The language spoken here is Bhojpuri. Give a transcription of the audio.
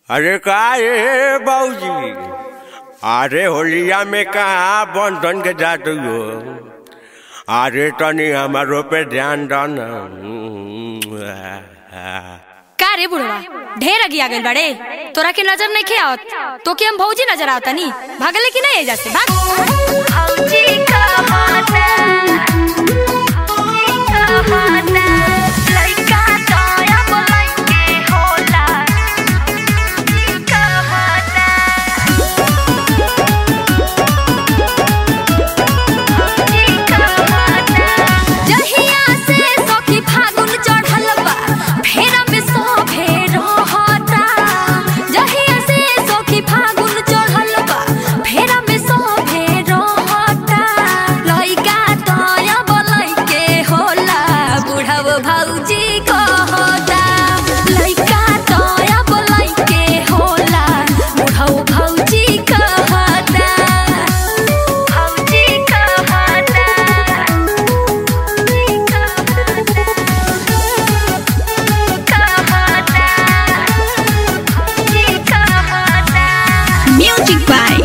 अरे का रे बाबूजी, अरे होलिया में कहाँ बंधन के जाते हो? अरे तनी हमारो पे ध्यान देना। का रे बुढ़वा, ढेर अगी आ गइल बाड़े। तोरा के नजर नहीं आवत तो कि हम भौजी नजर आवता नी। भागले कि नहीं जाते भाग। भौजी कहता लइका तोया बोलाई के होला जहिया से सखी फागुन चढ़ल बा फेरा में सोभे रहता। जहिया से सखी फागुन चढ़ल बा फेरा में सोभे रहता। लइका तोया बोलाई के होला बुढ़ाव भौजी कहता। लइका तोया बोलाई के होला बुढ़ाव भौजी कहता। भौजी कहता Music by